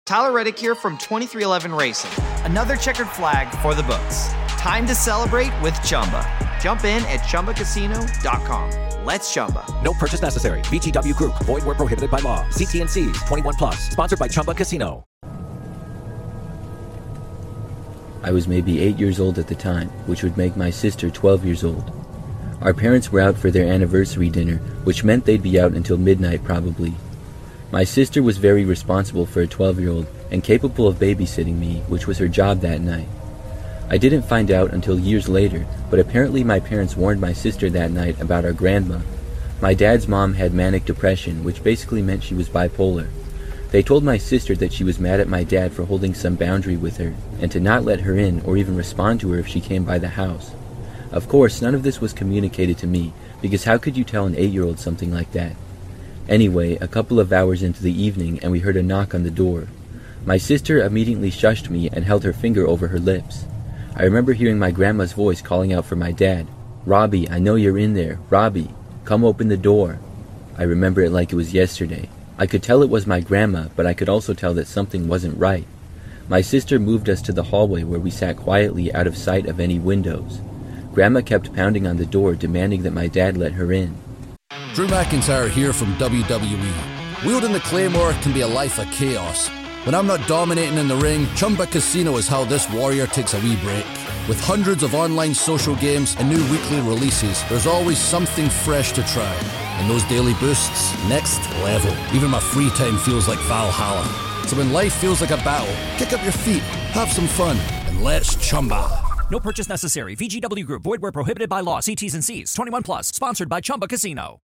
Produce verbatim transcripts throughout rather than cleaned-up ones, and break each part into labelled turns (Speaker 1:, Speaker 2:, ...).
Speaker 1: Tyler Reddick here from twenty-three eleven Racing. Another checkered flag for the books. Time to celebrate with Chumba. Jump in at Chumba Casino dot com. Let's Chumba.
Speaker 2: No purchase necessary. V G W Group. Void where prohibited by law. See T and C's. twenty-one plus. Sponsored by Chumba Casino.
Speaker 3: I was maybe eight years old at the time, which would make my sister twelve years old. Our parents were out for their anniversary dinner, which meant they'd be out until midnight probably. My sister was very responsible for a twelve-year-old and capable of babysitting me, which was her job that night. I didn't find out until years later, but apparently my parents warned my sister that night about our grandma. My dad's mom had manic depression, which basically meant she was bipolar. They told my sister that she was mad at my dad for holding some boundary with her, and to not let her in or even respond to her if she came by the house. Of course, none of this was communicated to me, because how could you tell an eight-year-old something like that? Anyway, a couple of hours into the evening and we heard a knock on the door. My sister immediately shushed me and held her finger over her lips. I remember hearing my grandma's voice calling out for my dad. "Robbie, I know you're in there. Robbie, come open the door." I remember it like it was yesterday. I could tell it was my grandma, but I could also tell that something wasn't right. My sister moved us to the hallway where we sat quietly out of sight of any windows. Grandma kept pounding on the door, demanding that my dad let her in.
Speaker 4: Drew McIntyre here from W W E. Wielding the Claymore can be a life of chaos. When I'm not dominating in the ring, Chumba Casino is how this warrior takes a wee break. With hundreds of online social games and new weekly releases, there's always something fresh to try. And those daily boosts, next level. Even my free time feels like Valhalla. So when life feels like a battle, kick up your feet, have some fun, and let's Chumba.
Speaker 2: No purchase necessary. V G W Group. Void where prohibited by law. See T's and C's. twenty-one plus. Sponsored by Chumba Casino.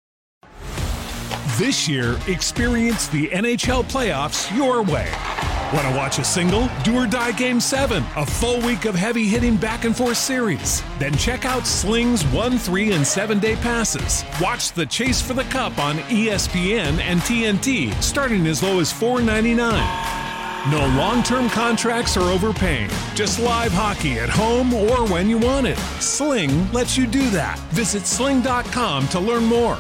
Speaker 5: This year, experience the N H L playoffs your way. Want to watch a single? Do or Die Game seven, a full week of heavy-hitting back-and-forth series. Then check out Sling's one, three, and seven-day passes. Watch the Chase for the Cup on E S P N and T N T, starting as low as four ninety-nine. No long-term contracts or overpaying. Just live hockey at home or when you want it. Sling lets you do that. Visit sling dot com to learn more.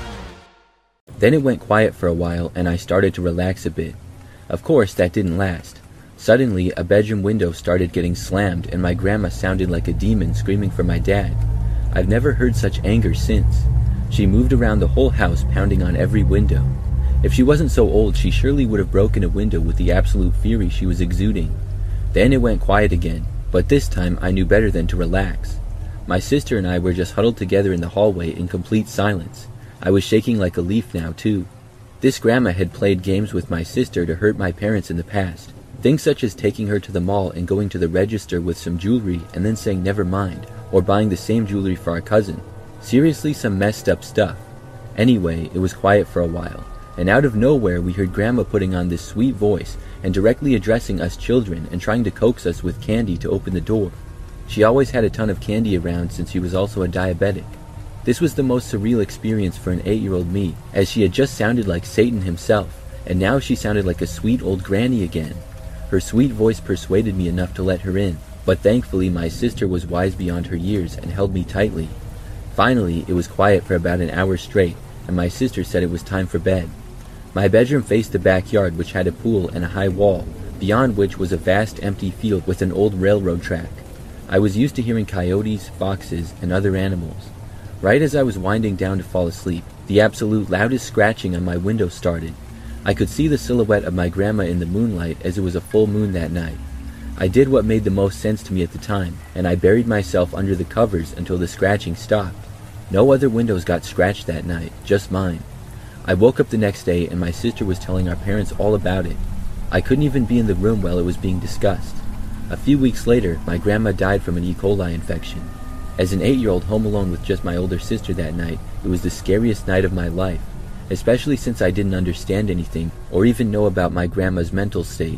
Speaker 3: Then it went quiet for a while and I started to relax a bit. Of course, that didn't last. Suddenly, a bedroom window started getting slammed and my grandma sounded like a demon screaming for my dad. I've never heard such anger since. She moved around the whole house, pounding on every window. If she wasn't so old, she surely would have broken a window with the absolute fury she was exuding. Then it went quiet again, but this time I knew better than to relax. My sister and I were just huddled together in the hallway in complete silence. I was shaking like a leaf now, too. This grandma had played games with my sister to hurt my parents in the past. Things such as taking her to the mall and going to the register with some jewelry and then saying never mind, or buying the same jewelry for our cousin. Seriously, some messed up stuff. Anyway, it was quiet for a while, and out of nowhere we heard Grandma putting on this sweet voice and directly addressing us children and trying to coax us with candy to open the door. She always had a ton of candy around since she was also a diabetic. This was the most surreal experience for an eight-year-old me, as she had just sounded like Satan himself, and now she sounded like a sweet old granny again. Her sweet voice persuaded me enough to let her in, but thankfully my sister was wise beyond her years and held me tightly. Finally, it was quiet for about an hour straight, and my sister said it was time for bed. My bedroom faced the backyard, which had a pool and a high wall, beyond which was a vast empty field with an old railroad track. I was used to hearing coyotes, foxes, and other animals. Right as I was winding down to fall asleep, the absolute loudest scratching on my window started. I could see the silhouette of my grandma in the moonlight as it was a full moon that night. I did what made the most sense to me at the time, and I buried myself under the covers until the scratching stopped. No other windows got scratched that night, just mine. I woke up the next day and my sister was telling our parents all about it. I couldn't even be in the room while it was being discussed. A few weeks later, my grandma died from an E. coli infection. As an eight-year-old home alone with just my older sister that night, it was the scariest night of my life, especially since I didn't understand anything or even know about my grandma's mental state.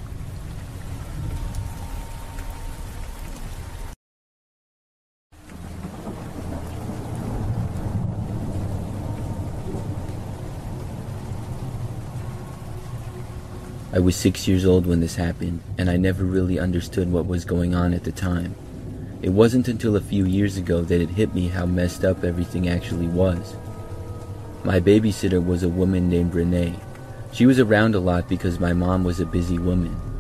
Speaker 3: I was six years old when this happened, and I never really understood what was going on at the time. It wasn't until a few years ago that it hit me how messed up everything actually was. My babysitter was a woman named Renee. She was around a lot because my mom was a busy woman.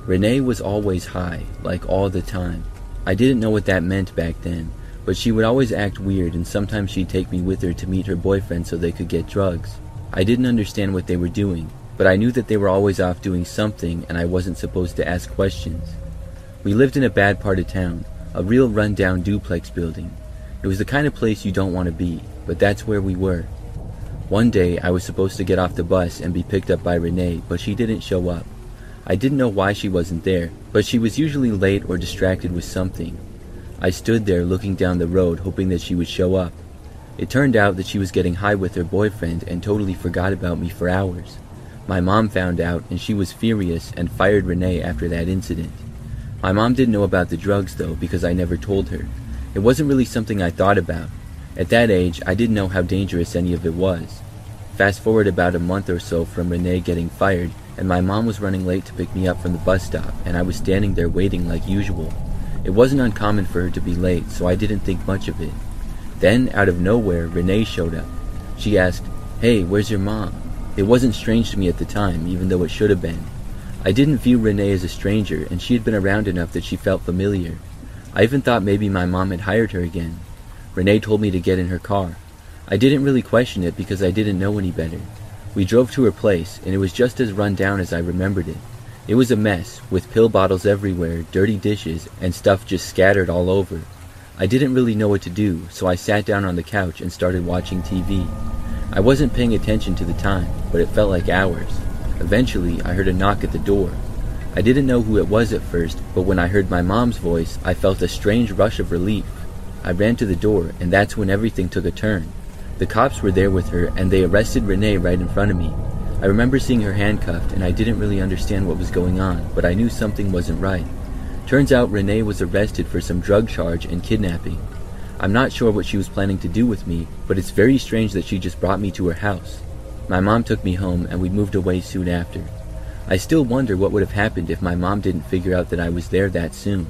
Speaker 3: Renee was always high, like all the time. I didn't know what that meant back then, but she would always act weird, and sometimes she'd take me with her to meet her boyfriend so they could get drugs. I didn't understand what they were doing, but I knew that they were always off doing something and I wasn't supposed to ask questions. We lived in a bad part of town, a real run-down duplex building. It was the kind of place you don't want to be, but that's where we were. One day I was supposed to get off the bus and be picked up by Renee, but she didn't show up. I didn't know why she wasn't there, but she was usually late or distracted with something. I stood there looking down the road hoping that she would show up. It turned out that she was getting high with her boyfriend and totally forgot about me for hours. My mom found out and she was furious and fired Renee after that incident. My mom didn't know about the drugs though because I never told her. It wasn't really something I thought about. At that age, I didn't know how dangerous any of it was. Fast forward about a month or so from Renee getting fired, and my mom was running late to pick me up from the bus stop, and I was standing there waiting like usual. It wasn't uncommon for her to be late, so I didn't think much of it. Then, out of nowhere, Renee showed up. She asked, "Hey, where's your mom?" It wasn't strange to me at the time, even though it should have been. I didn't view Renee as a stranger, and she had been around enough that she felt familiar. I even thought maybe my mom had hired her again. Renee told me to get in her car. I didn't really question it because I didn't know any better. We drove to her place, and it was just as run down as I remembered it. It was a mess, with pill bottles everywhere, dirty dishes, and stuff just scattered all over. I didn't really know what to do, so I sat down on the couch and started watching T V. I wasn't paying attention to the time, but it felt like hours. Eventually, I heard a knock at the door. I didn't know who it was at first, but when I heard my mom's voice, I felt a strange rush of relief. I ran to the door, and that's when everything took a turn. The cops were there with her, and they arrested Renee right in front of me. I remember seeing her handcuffed, and I didn't really understand what was going on, but I knew something wasn't right. Turns out Renee was arrested for some drug charge and kidnapping. I'm not sure what she was planning to do with me, but it's very strange that she just brought me to her house. My mom took me home, and we moved away soon after. I still wonder what would have happened if my mom didn't figure out that I was there that soon.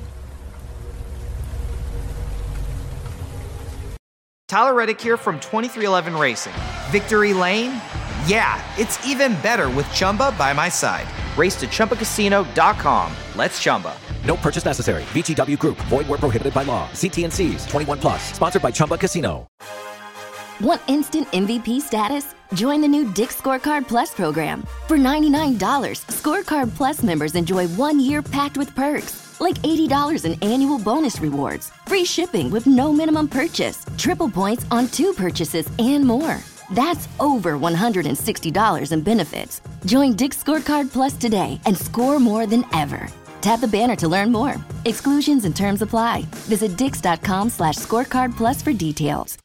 Speaker 1: Tyler Reddick here from twenty-three eleven Racing. Victory Lane? Yeah, it's even better with Chumba by my side. Race to Chumba Casino dot com. Let's Chumba.
Speaker 2: No purchase necessary. V G W Group. Void where prohibited by law. See T N Cs. twenty-one plus. Sponsored by Chumba Casino.
Speaker 6: Want instant M V P status? Join the new Dick's Scorecard Plus program. For ninety-nine dollars, Scorecard Plus members enjoy one year packed with perks, like eighty dollars in annual bonus rewards, free shipping with no minimum purchase, triple points on two purchases, and more. That's over one hundred sixty dollars in benefits. Join Dick's Scorecard Plus today and score more than ever. Tap the banner to learn more. Exclusions and terms apply. Visit dix.com slash scorecard plus for details.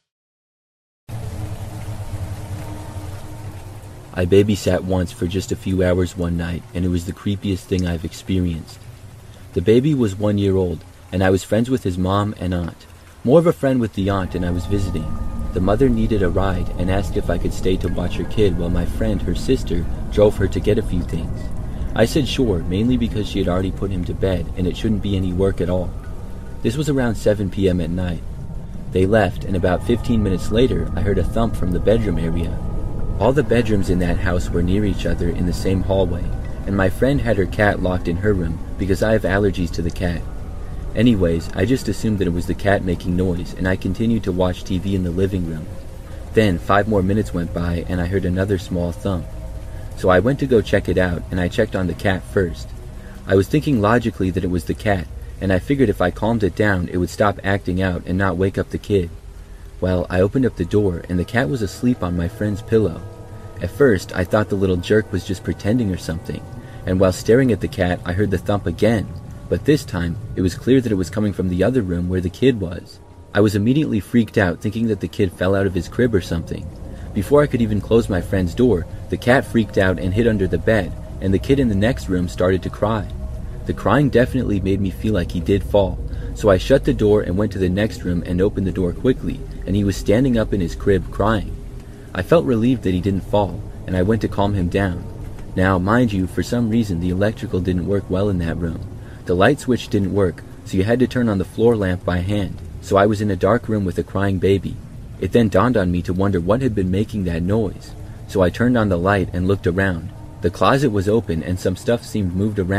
Speaker 3: I babysat once for just a few hours one night, and it was the creepiest thing I've experienced. The baby was one year old, and I was friends with his mom and aunt. More of a friend with the aunt, and I was visiting. The mother needed a ride and asked if I could stay to watch her kid while my friend, her sister, drove her to get a few things. I said sure, mainly because she had already put him to bed, and it shouldn't be any work at all. This was around seven p.m. at night. They left, and about fifteen minutes later, I heard a thump from the bedroom area. All the bedrooms in that house were near each other in the same hallway, and my friend had her cat locked in her room because I have allergies to the cat. Anyways, I just assumed that it was the cat making noise, and I continued to watch T V in the living room. Then, five more minutes went by, and I heard another small thump. So I went to go check it out, and I checked on the cat first. I was thinking logically that it was the cat, and I figured if I calmed it down, it would stop acting out and not wake up the kid. Well, I opened up the door, and the cat was asleep on my friend's pillow. At first, I thought the little jerk was just pretending or something, and while staring at the cat, I heard the thump again, but this time, it was clear that it was coming from the other room where the kid was. I was immediately freaked out, thinking that the kid fell out of his crib or something. Before I could even close my friend's door, the cat freaked out and hid under the bed, and the kid in the next room started to cry. The crying definitely made me feel like he did fall, so I shut the door and went to the next room and opened the door quickly, and he was standing up in his crib crying. I felt relieved that he didn't fall, and I went to calm him down. Now, mind you, for some reason the electrical didn't work well in that room. The light switch didn't work, so you had to turn on the floor lamp by hand, so I was in a dark room with a crying baby. It then dawned on me to wonder what had been making that noise, so I turned on the light and looked around. The closet was open and some stuff seemed moved around,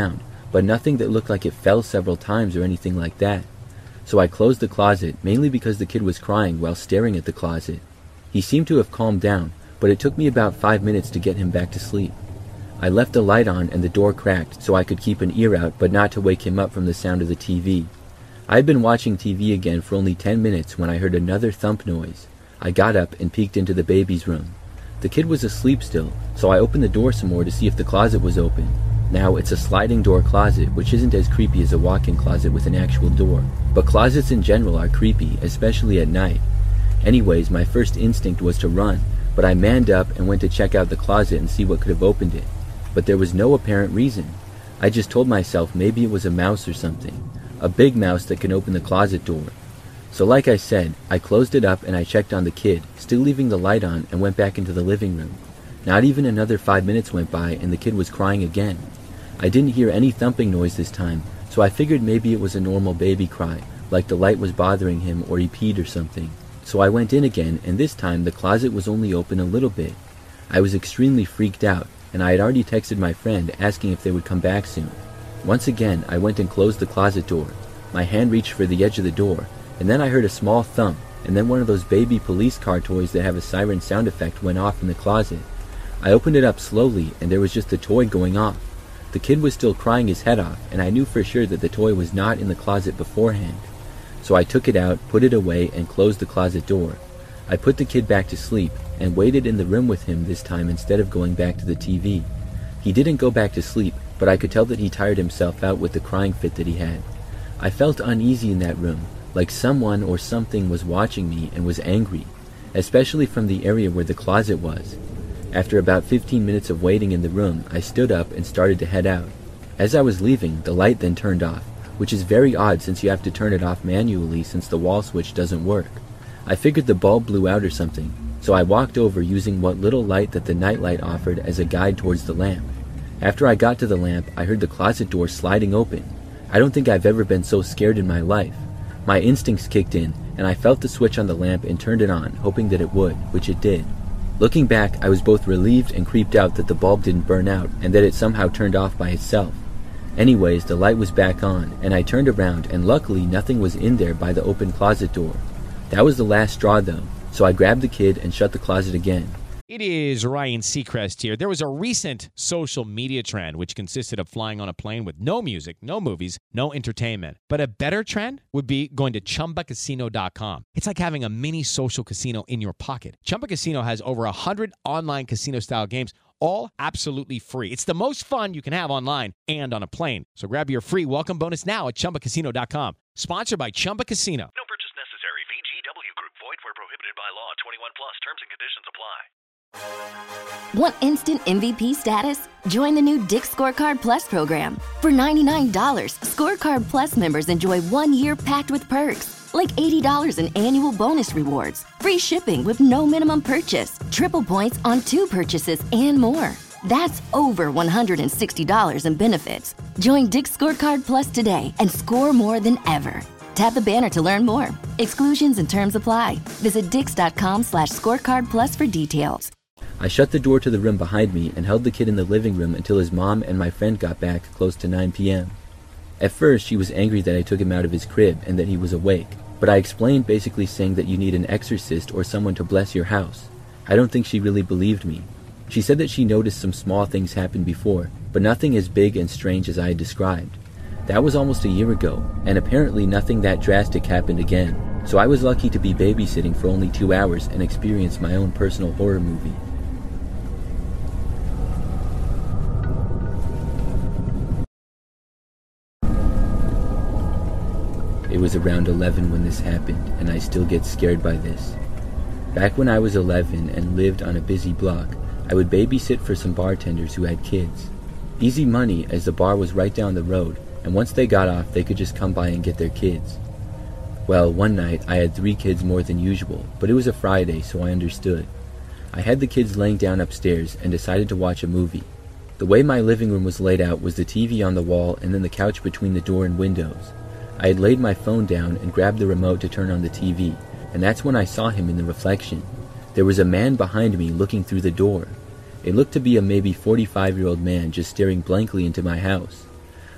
Speaker 3: but nothing that looked like it fell several times or anything like that. So I closed the closet, mainly because the kid was crying while staring at the closet. He seemed to have calmed down, but it took me about five minutes to get him back to sleep. I left the light on and the door cracked so I could keep an ear out but not to wake him up from the sound of the T V. I had been watching T V again for only ten minutes when I heard another thump noise. I got up and peeked into the baby's room. The kid was asleep still, so I opened the door some more to see if the closet was open. Now, it's a sliding door closet, which isn't as creepy as a walk-in closet with an actual door. But closets in general are creepy, especially at night. Anyways, my first instinct was to run, but I manned up and went to check out the closet and see what could have opened it. But there was no apparent reason. I just told myself maybe it was a mouse or something. A big mouse that can open the closet door. So like I said, I closed it up and I checked on the kid, still leaving the light on, and went back into the living room. Not even another five minutes went by and the kid was crying again. I didn't hear any thumping noise this time, so I figured maybe it was a normal baby cry, like the light was bothering him or he peed or something. So I went in again, and this time the closet was only open a little bit. I was extremely freaked out, and I had already texted my friend asking if they would come back soon. Once again, I went and closed the closet door. My hand reached for the edge of the door, and then I heard a small thump, and then one of those baby police car toys that have a siren sound effect went off in the closet. I opened it up slowly, and there was just the toy going off. The kid was still crying his head off, and I knew for sure that the toy was not in the closet beforehand. So I took it out, put it away, and closed the closet door. I put the kid back to sleep, and waited in the room with him this time instead of going back to the T V. He didn't go back to sleep, but I could tell that he tired himself out with the crying fit that he had. I felt uneasy in that room, like someone or something was watching me and was angry, especially from the area where the closet was. After about fifteen minutes of waiting in the room, I stood up and started to head out. As I was leaving, the light then turned off, which is very odd since you have to turn it off manually since the wall switch doesn't work. I figured the bulb blew out or something, so I walked over using what little light that the nightlight offered as a guide towards the lamp. After I got to the lamp, I heard the closet door sliding open. I don't think I've ever been so scared in my life. My instincts kicked in, and I felt the switch on the lamp and turned it on, hoping that it would, which it did. Looking back, I was both relieved and creeped out that the bulb didn't burn out and that it somehow turned off by itself. Anyways, the light was back on, and I turned around, and luckily nothing was in there by the open closet door. That was the last straw though, so I grabbed the kid and shut the closet again.
Speaker 7: It is Ryan Seacrest here. There was a recent social media trend which consisted of flying on a plane with no music, no movies, no entertainment. But a better trend would be going to Chumba Casino dot com. It's like having a mini social casino in your pocket. Chumba Casino has over one hundred online casino-style games, all absolutely free. It's the most fun you can have online and on a plane. So grab your free welcome bonus now at Chumba Casino dot com. Sponsored by Chumba Casino.
Speaker 8: No purchase necessary. V G W Group. Void where prohibited by law. twenty-one plus. Terms and conditions apply.
Speaker 6: Want instant M V P status? Join the new Dick's Scorecard Plus program. For ninety-nine dollars, Scorecard Plus members enjoy one year packed with perks, like eighty dollars in annual bonus rewards, free shipping with no minimum purchase, triple points on two purchases, and more. That's over one hundred sixty dollars in benefits. Join Dick's Scorecard Plus today and score more than ever. Tap the banner to learn more. Exclusions and terms apply. Visit dix.com slash scorecard plus for details.
Speaker 3: I shut the door to the room behind me and held the kid in the living room until his mom and my friend got back close to nine p.m. At first, she was angry that I took him out of his crib and that he was awake, but I explained basically saying that you need an exorcist or someone to bless your house. I don't think she really believed me. She said that she noticed some small things happen before, but nothing as big and strange as I had described. That was almost a year ago, and apparently nothing that drastic happened again, so I was lucky to be babysitting for only two hours and experience my own personal horror movie. It was around eleven when this happened, and I still get scared by this. Back when I was eleven and lived on a busy block, I would babysit for some bartenders who had kids. Easy money, as the bar was right down the road, and once they got off, they could just come by and get their kids. Well, one night, I had three kids more than usual, but it was a Friday, so I understood. I had the kids laying down upstairs and decided to watch a movie. The way my living room was laid out was the T V on the wall and then the couch between the door and windows. I had laid my phone down and grabbed the remote to turn on the T V, and that's when I saw him in the reflection. There was a man behind me looking through the door. It looked to be a maybe forty-five-year-old man just staring blankly into my house.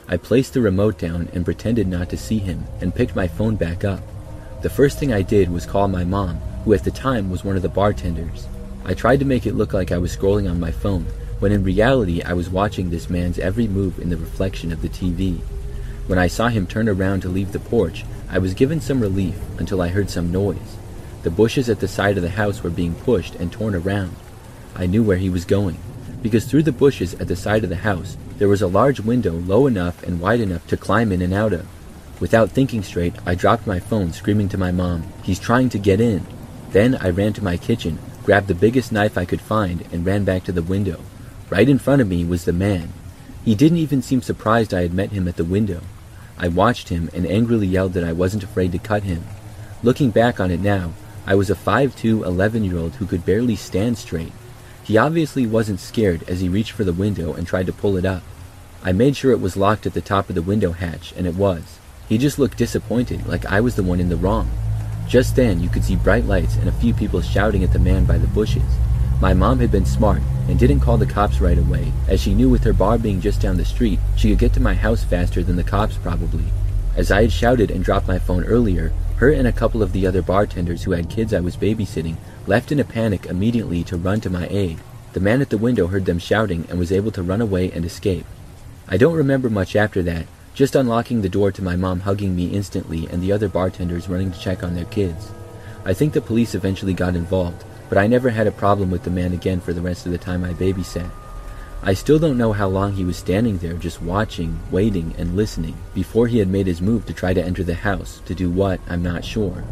Speaker 3: I placed the remote down and pretended not to see him and picked my phone back up. The first thing I did was call my mom, who at the time was one of the bartenders. I tried to make it look like I was scrolling on my phone, when in reality I was watching this man's every move in the reflection of the T V. When I saw him turn around to leave the porch, I was given some relief until I heard some noise. The bushes at the side of the house were being pushed and torn around. I knew where he was going, because through the bushes at the side of the house, there was a large window low enough and wide enough to climb in and out of. Without thinking straight, I dropped my phone, screaming to my mom, "He's trying to get in." Then I ran to my kitchen, grabbed the biggest knife I could find, and ran back to the window. Right in front of me was the man. He didn't even seem surprised I had met him at the window. I watched him and angrily yelled that I wasn't afraid to cut him. Looking back on it now, I was a five foot two, eleven-year-old who could barely stand straight. He obviously wasn't scared as he reached for the window and tried to pull it up. I made sure it was locked at the top of the window hatch, and it was. He just looked disappointed, like I was the one in the wrong. Just then, you could see bright lights and a few people shouting at the man by the bushes. My mom had been smart and didn't call the cops right away, as she knew with her bar being just down the street, she could get to my house faster than the cops probably. As I had shouted and dropped my phone earlier, her and a couple of the other bartenders who had kids I was babysitting left in a panic immediately to run to my aid. The man at the window heard them shouting and was able to run away and escape. I don't remember much after that, just unlocking the door to my mom hugging me instantly and the other bartenders running to check on their kids. I think the police eventually got involved, but I never had a problem with the man again for the rest of the time I babysat. I still don't know how long he was standing there just watching, waiting, and listening before he had made his move to try to enter the house. To do what, I'm not sure.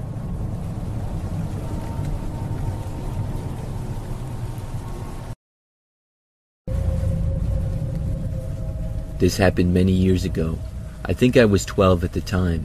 Speaker 3: This happened many years ago. I think I was twelve at the time.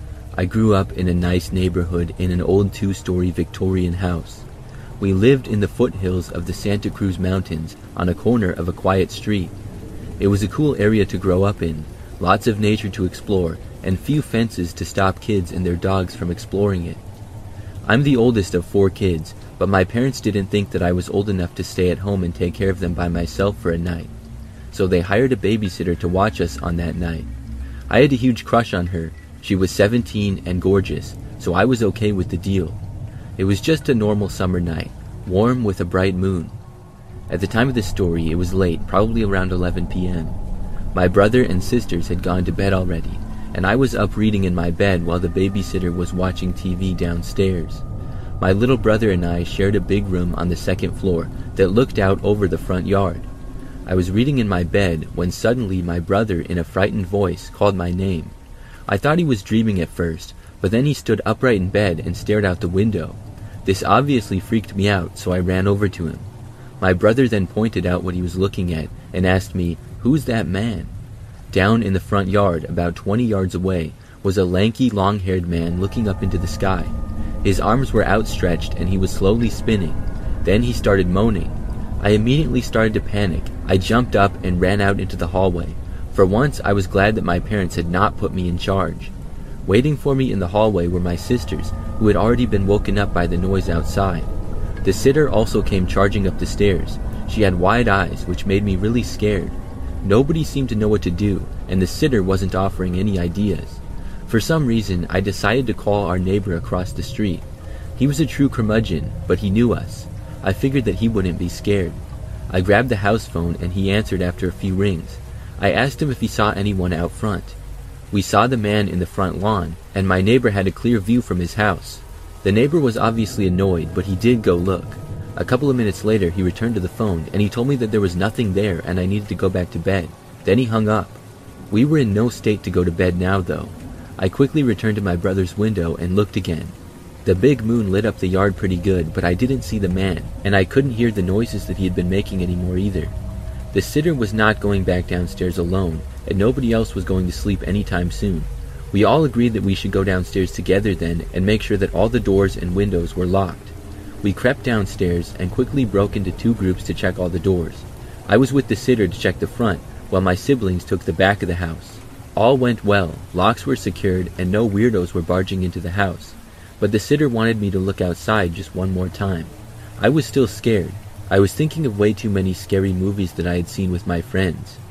Speaker 3: I grew up in a nice neighborhood in an old two-story Victorian house. We lived in the foothills of the Santa Cruz Mountains on a corner of a quiet street. It was a cool area to grow up in, lots of nature to explore, and few fences to stop kids and their dogs from exploring it. I'm the oldest of four kids, but my parents didn't think that I was old enough to stay at home and take care of them by myself for a night. So they hired a babysitter to watch us on that night. I had a huge crush on her. She was seventeen and gorgeous, so I was okay with the deal. It was just a normal summer night, warm with a bright moon. At the time of this story, it was late, probably around eleven p m My brother and sisters had gone to bed already, and I was up reading in my bed while the babysitter was watching T V downstairs. My little brother and I shared a big room on the second floor that looked out over the front yard. I was reading in my bed when suddenly my brother, in a frightened voice, called my name. I thought he was dreaming at first, but then he stood upright in bed and stared out the window. This obviously freaked me out, so I ran over to him. My brother then pointed out what he was looking at and asked me, "Who's that man?" Down in the front yard, about twenty yards away, was a lanky, long-haired man looking up into the sky. His arms were outstretched and he was slowly spinning. Then he started moaning. I immediately started to panic. I jumped up and ran out into the hallway. For once, I was glad that my parents had not put me in charge. Waiting for me in the hallway were my sisters, who had already been woken up by the noise outside. The sitter also came charging up the stairs. She had wide eyes, which made me really scared. Nobody seemed to know what to do, and the sitter wasn't offering any ideas. For some reason, I decided to call our neighbor across the street. He was a true curmudgeon, but he knew us. I figured that he wouldn't be scared. I grabbed the house phone and he answered after a few rings. I asked him if he saw anyone out front. We saw the man in the front lawn, and my neighbor had a clear view from his house. The neighbor was obviously annoyed, but he did go look. A couple of minutes later, he returned to the phone, and he told me that there was nothing there and I needed to go back to bed. Then he hung up. We were in no state to go to bed now, though. I quickly returned to my brother's window and looked again. The big moon lit up the yard pretty good, but I didn't see the man, and I couldn't hear the noises that he had been making anymore either. The sitter was not going back downstairs alone, and nobody else was going to sleep anytime soon. We all agreed that we should go downstairs together then and make sure that all the doors and windows were locked. We crept downstairs and quickly broke into two groups to check all the doors. I was with the sitter to check the front, while my siblings took the back of the house. All went well, locks were secured, and no weirdos were barging into the house. But the sitter wanted me to look outside just one more time. I was still scared. I was thinking of way too many scary movies that I had seen with my friends.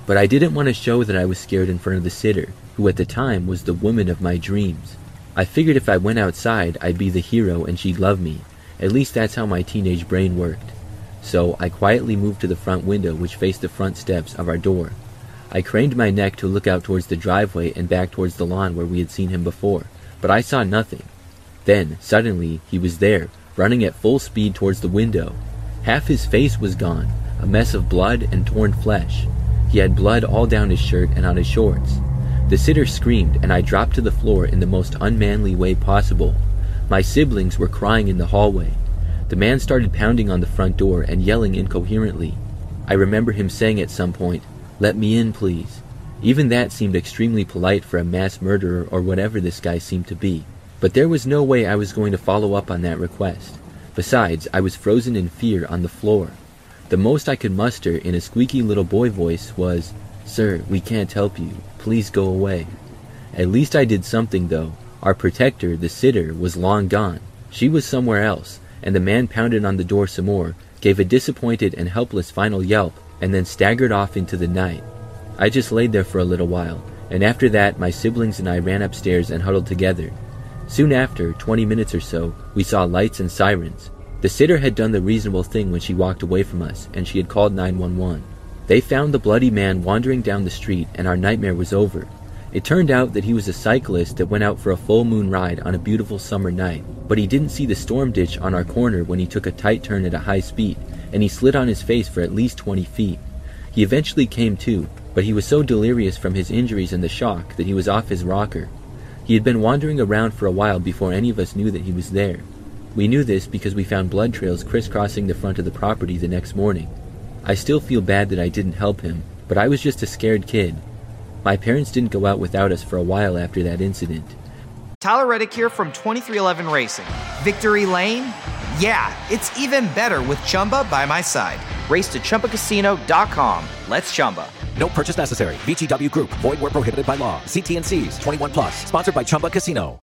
Speaker 3: But I didn't want to show that I was scared in front of the sitter, who at the time was the woman of my dreams. I figured if I went outside, I'd be the hero and she'd love me. At least that's how my teenage brain worked. So I quietly moved to the front window which faced the front steps of our door. I craned my neck to look out towards the driveway and back towards the lawn where we had seen him before, but I saw nothing. Then, suddenly, he was there, running at full speed towards the window. Half his face was gone, a mess of blood and torn flesh. He had blood all down his shirt and on his shorts. The sitter screamed, and I dropped to the floor in the most unmanly way possible. My siblings were crying in the hallway. The man started pounding on the front door and yelling incoherently. I remember him saying at some point, "Let me in, please." Even that seemed extremely polite for a mass murderer or whatever this guy seemed to be. But there was no way I was going to follow up on that request. Besides, I was frozen in fear on the floor. The most I could muster in a squeaky little boy voice was, "Sir, we can't help you. Please go away." At least I did something, though. Our protector, the sitter, was long gone. She was somewhere else, and the man pounded on the door some more, gave a disappointed and helpless final yelp, and then staggered off into the night. I just laid there for a little while, and after that my siblings and I ran upstairs and huddled together. Soon after, twenty minutes or so, we saw lights and sirens. The sitter had done the reasonable thing when she walked away from us, and she had called nine one one. They found the bloody man wandering down the street, and our nightmare was over. It turned out that he was a cyclist that went out for a full moon ride on a beautiful summer night, but he didn't see the storm ditch on our corner when he took a tight turn at a high speed, and he slid on his face for at least twenty feet. He eventually came to, but he was so delirious from his injuries and the shock that he was off his rocker. He had been wandering around for a while before any of us knew that he was there. We knew this because we found blood trails crisscrossing the front of the property the next morning. I still feel bad that I didn't help him, but I was just a scared kid. My parents didn't go out without us for a while after that incident.
Speaker 1: Tyler Reddick here from twenty-three eleven Racing. Victory Lane? Yeah, it's even better with Chumba by my side. Race to Chumba Casino dot com. Let's Chumba.
Speaker 2: No purchase necessary. V G W Group. Void where prohibited by law. See T and C's. twenty-one plus. Sponsored by Chumba Casino.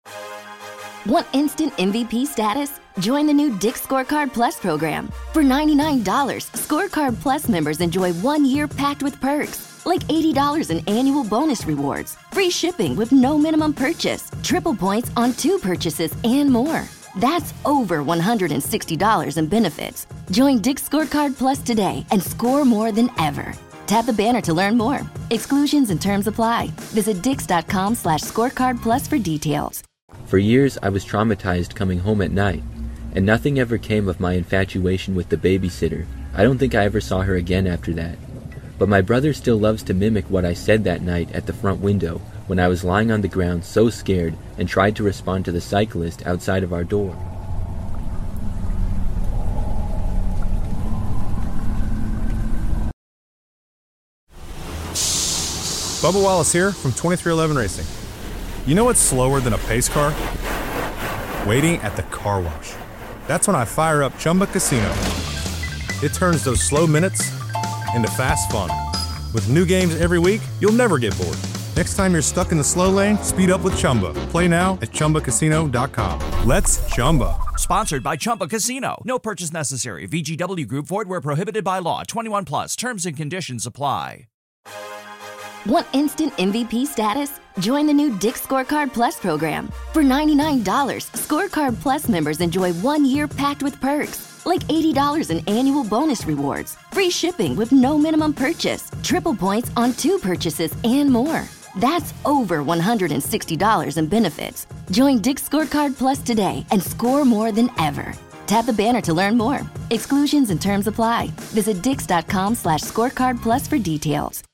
Speaker 6: Want instant M V P status? Join the new Dick's Scorecard Plus program. For ninety-nine dollars, Scorecard Plus members enjoy one year packed with perks, like eighty dollars in annual bonus rewards, free shipping with no minimum purchase, triple points on two purchases, and more. That's over one hundred sixty dollars in benefits. Join Dick's Scorecard Plus today and score more than ever. Tap the banner to learn more. Exclusions and terms apply. Visit dix.com slash scorecard plus for details.
Speaker 3: For years, I was traumatized coming home at night, and nothing ever came of my infatuation with the babysitter. I don't think I ever saw her again after that. But my brother still loves to mimic what I said that night at the front window when I was lying on the ground so scared and tried to respond to the cyclist outside of our door.
Speaker 9: Bubba Wallace here from twenty-three eleven Racing. You know what's slower than a pace car? Waiting at the car wash. That's when I fire up Chumba Casino. It turns those slow minutes into fast fun. With new games every week, you'll never get bored. Next time you're stuck in the slow lane, speed up with Chumba. Play now at Chumba Casino dot com. Let's Chumba.
Speaker 2: Sponsored by Chumba Casino. No purchase necessary. V G W Group. Void where prohibited by law. twenty-one plus. Terms and conditions apply.
Speaker 6: Want instant M V P status? Join the new Dick's Scorecard Plus program. For ninety-nine dollars, Scorecard Plus members enjoy one year packed with perks, like eighty dollars in annual bonus rewards, free shipping with no minimum purchase, triple points on two purchases, and more. That's over one hundred sixty dollars in benefits. Join Dick's Scorecard Plus today and score more than ever. Tap the banner to learn more. Exclusions and terms apply. Visit dix.com slash scorecard plus for details.